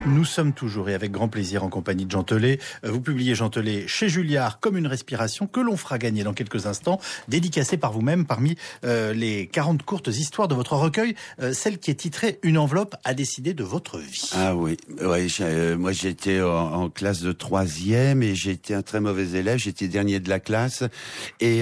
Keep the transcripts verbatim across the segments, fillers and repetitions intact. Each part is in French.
Nous sommes toujours et avec grand plaisir en compagnie de Jean Telet. Vous publiez Jean Telet chez Julliard comme une respiration que l'on fera gagner dans quelques instants, dédicacée par vous-même parmi euh, les quarante courtes histoires de votre recueil, euh, celle qui est titrée Une enveloppe à décider de votre vie. Ah oui, ouais, euh, moi j'étais en, en classe de troisième et j'étais un très mauvais élève, j'étais dernier de la classe et,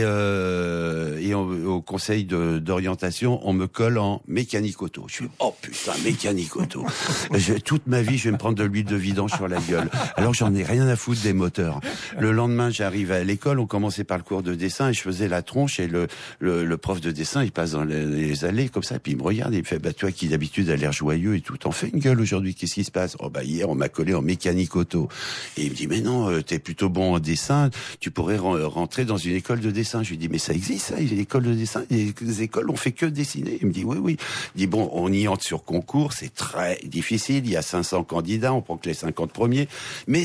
euh, et on, au conseil de, d'orientation, on me colle en mécanique auto. Je suis oh putain, mécanique auto. je, toute ma vie, je vais me prendre de l'huile de vidange sur la gueule. Alors j'en ai rien à foutre des moteurs. Le lendemain, j'arrive à l'école, on commençait par le cours de dessin et je faisais la tronche et le, le, le prof de dessin, il passe dans les, les allées comme ça, et puis il me regarde et il me fait, bah toi qui d'habitude a l'air joyeux et tout, t'en fais une gueule aujourd'hui, qu'est-ce qui se passe? Oh bah hier on m'a collé en mécanique auto. Et il me dit, mais non, euh, t'es plutôt bon en dessin, tu pourrais re- rentrer dans une école de dessin. Je lui dis, mais ça existe ça, une école de dessin, les, les écoles on fait que dessiner. Il me dit, oui, oui. Il dit, bon, on y entre sur concours, c'est très difficile, il y a cinq cents candidats, on prend que les cinquante premiers, mais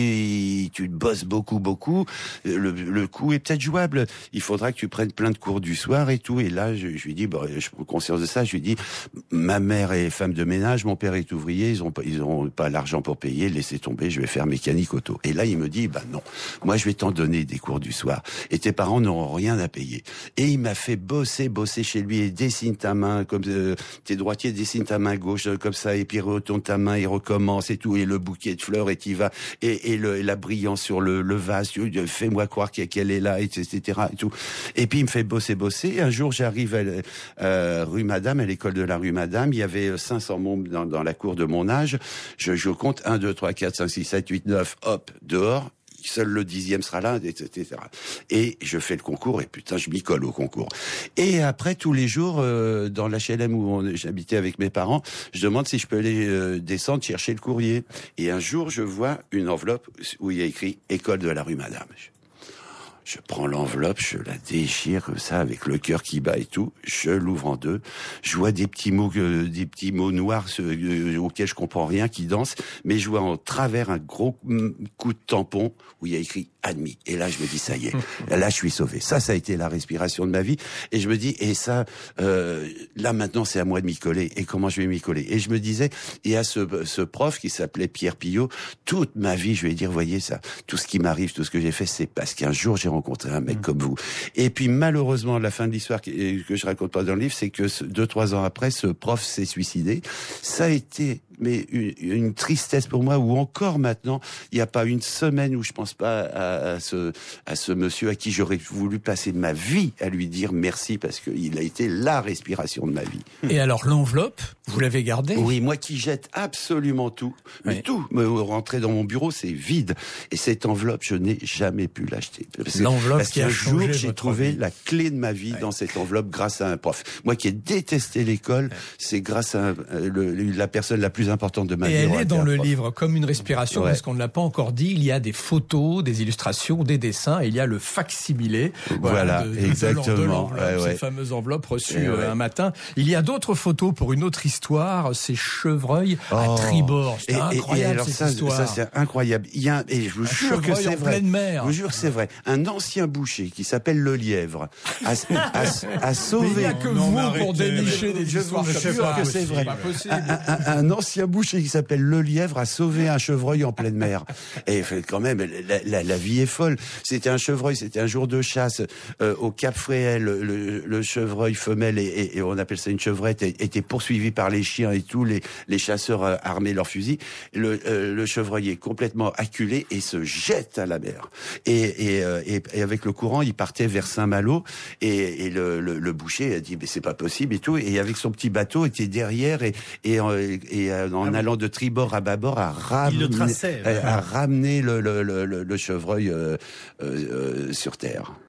si tu bosses beaucoup, beaucoup, le, le coup est peut-être jouable. Il faudra que tu prennes plein de cours du soir et tout. Et là, je, je lui dis, bon, je prends conscience de ça, je lui dis, ma mère est femme de ménage, mon père est ouvrier, ils ont pas, ils ont pas l'argent pour payer, laissez tomber, je vais faire mécanique auto. Et là, il me dit, bah non, moi je vais t'en donner des cours du soir. Et tes parents n'auront rien à payer. Et il m'a fait bosser, bosser chez lui et dessine ta main, comme euh, t'es droitier, dessine ta main gauche, euh, comme ça, et puis retourne ta main et recommence et tout, et le bouquet de fleurs, et t'y vas, et, et, le, et la brillance sur le, le vase, fais-moi croire qu'elle est là, et cetera. Et tout. Et puis il me fait bosser, bosser. Un jour, j'arrive à euh, rue Madame, à l'école de la rue Madame, il y avait cinq cents membres dans, dans la cour de mon âge. Je, je compte un, deux, trois, quatre, cinq, six, sept, huit, neuf, hop, dehors. Seul le dixième sera là, et cetera. Et je fais le concours, et putain, je m'y colle au concours. Et après, tous les jours, euh, dans l'H L M où on, j'habitais avec mes parents, je demande si je peux aller euh, descendre chercher le courrier. Et un jour, je vois une enveloppe où il y a écrit « École de la rue Madame ». Je prends l'enveloppe, je la déchire comme ça avec le cœur qui bat et tout. Je l'ouvre en deux. Je vois des petits mots, euh, des petits mots noirs euh, auxquels je comprends rien qui dansent, mais je vois en travers un gros coup de tampon où il y a écrit admis. Et là, je me dis ça y est, là je suis sauvé. Ça, ça a été la respiration de ma vie. Et je me dis et ça, euh, là maintenant c'est à moi de m'y coller. Et comment je vais m'y coller? Et je me disais, et à ce, ce prof qui s'appelait Pierre Pillot, toute ma vie, je vais dire, voyez ça, tout ce qui m'arrive, tout ce que j'ai fait, c'est parce qu'un jour j'ai rencontré un mec mmh. comme vous. Et puis malheureusement, la fin de l'histoire que, que je raconte pas dans le livre, c'est que ce, deux, trois ans après, ce prof s'est suicidé. Ça a été mais une, une tristesse pour moi, où encore maintenant, il n'y a pas une semaine où je pense pas à, à ce à ce monsieur à qui j'aurais voulu passer ma vie à lui dire merci, parce qu'il a été la respiration de ma vie. Et alors l'enveloppe, vous l'avez gardée? Oui, moi qui jette absolument tout, mais oui. tout, me rentrer dans mon bureau, c'est vide. Et cette enveloppe, je n'ai jamais pu l'acheter. Parce, l'enveloppe parce qui a qu'un jour, changé j'ai trouvé vie. la clé de ma vie ouais. dans cette enveloppe grâce à un prof. Moi qui ai détesté l'école, ouais. c'est grâce à un, le, la personne la plus importante de ma vie. Et elle est dans le prof. livre comme une respiration, ouais. parce qu'on ne l'a pas encore dit. Il y a des photos, des illustrations, des dessins, et il y a le facsimilé. Voilà, voilà de, exactement. De l'enveloppe, ouais, ouais. cette fameuse enveloppe reçue ouais, ouais. un matin. Il y a d'autres photos pour une autre histoire, ces chevreuils oh. à tribord. C'est et, incroyable et alors cette ça, histoire. Ça c'est incroyable. Il y a, et je vous un jure que c'est vrai. Pleine mer. Je vous jure que c'est vrai. Un ancien boucher qui s'appelle Le Lièvre a, a, a sauvé. Mais il n'y a que non, vous pour dénicher des je histoires. Je vous jure que c'est vrai. Un, un, un ancien boucher qui s'appelle Le Lièvre a sauvé un chevreuil en pleine mer. Et quand même, la, la, la vie est folle. C'était un chevreuil, c'était un jour de chasse euh, au Cap Fréhel. Le, le, le chevreuil femelle, et, et, et on appelle ça une chevrette, était poursuivi par les chiens et tous les, les chasseurs euh, armés leurs fusils. Le, euh, le chevreuil est complètement acculé et se jette à la mer. Et, et, euh, et, et avec le courant, il partait vers Saint-Malo, et, et le, le, le boucher a dit mais c'est pas possible et tout. Et avec son petit bateau, était derrière, et, et, et, et en ah oui. allant de tribord à bâbord, a ramené, le, traçait, a, a ramené le, le, le, le chevreuil euh, euh, sur terre.